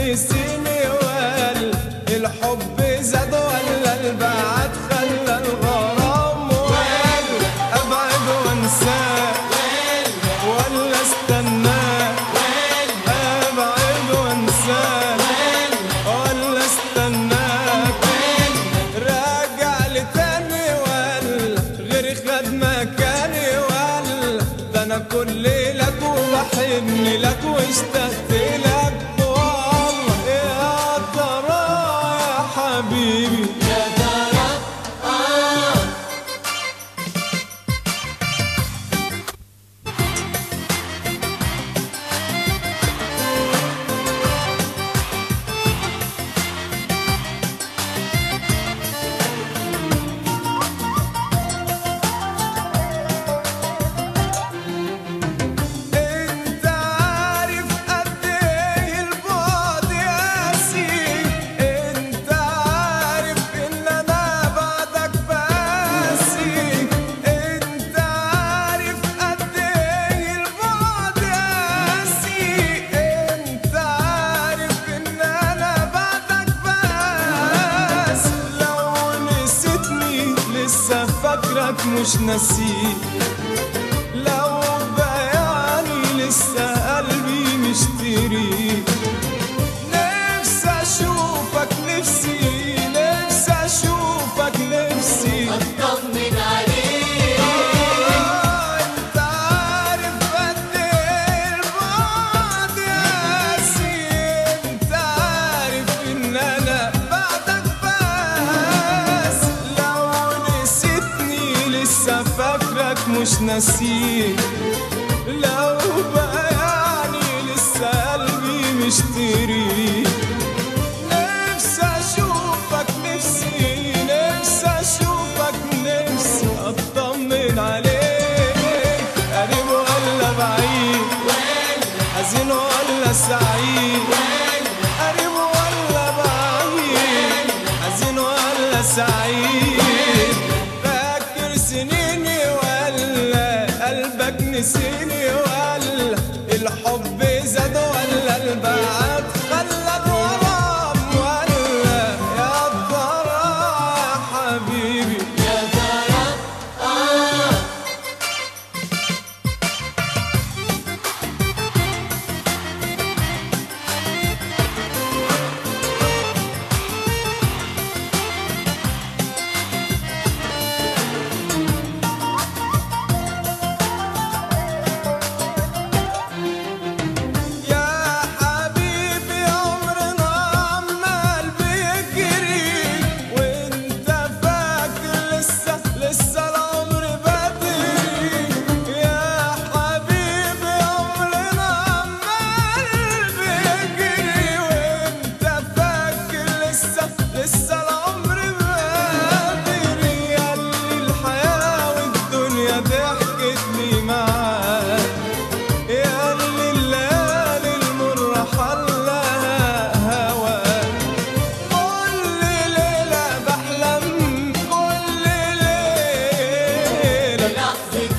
نسيني ولا الحب زاد ولا البعد خلى الغرام ولا ابعد وانساه ولا استناه ابعد وانساه ولا استناه راجع لتاني ولا غير خد مكاني ولا ده انا كل لك وبحن لك واشتقت لك والله يا ترى يا حبيبي يا ترى فاكرك مش ناسيك لو بياني لسه قلبي مشتريك نفسي اشوفك نفسي اشوفك نفسي اطمن عليك انت عارف قد ايه البعد قاسي انت عارف ان انا بعدك بس لو نسيتني لسه فاكرك مش ناسيك لو بياني لسه قلبي مشتريك نفسي اشوفك نفسي اشوفك نفسي اطمن عليك قريب ولا بعيد حزين ولا سعيد قريب ولا بعيد حزين ولا سعيد فاكر سنيني ولا قلبك نسيني ولا الحب زاد ولا البعد خلى الغرام ولا يا ترى يا حبيبي يا ترى يا حبيبي عمرنا عمال بيجري وانت فاكر لسه العمر بدري يا حبيبي عمرنا عمال بيجري وانت فاكر لسه العمر بدري ياللي الحياة والدنيا ضحكت لي معاك ياللي الليالي المرة حلاها هواك كل ليلة بحلم كل ليلة لحظة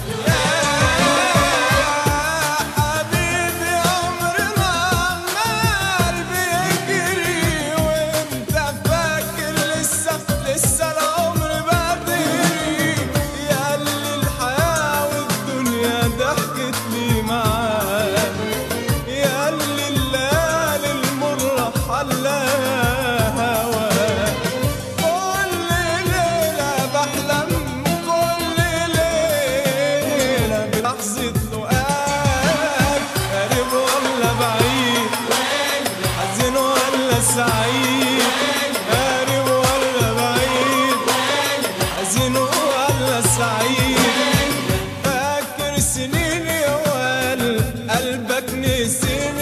يا حبيبي عمرنا عمال بيجري وانت فاكر لسه العمر بدري ياللي الحياة والدنيا ضحكت لي معاك ياللي الليالي المرة حلاها هواك كل ليلة بحلم كل ليلة بلحظة لقاك قريب ولا بعيد حزين ولا سعيد قريب ولا بعيد حزين ولا سعيد فاكر سنيني ولا قلبك نسيني